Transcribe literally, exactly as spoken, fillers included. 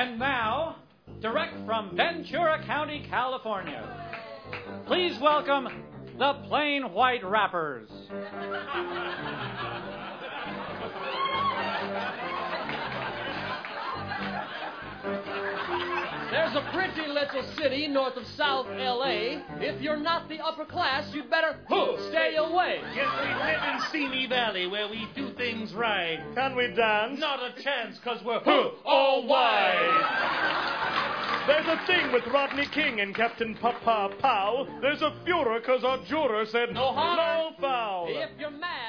And now, direct from Ventura County, California, please welcome the Plain White Rappers. There's a pretty little city north of South L A. If you're not the upper class, you'd better huh, stay away. Yes, we live in Simi Valley, where we do things right. Can we dance? Not a chance, because we're huh, all wise. There's a thing with Rodney King and Captain Papa Pow. There's a furor because our juror said no harm. No foul. If you're mad,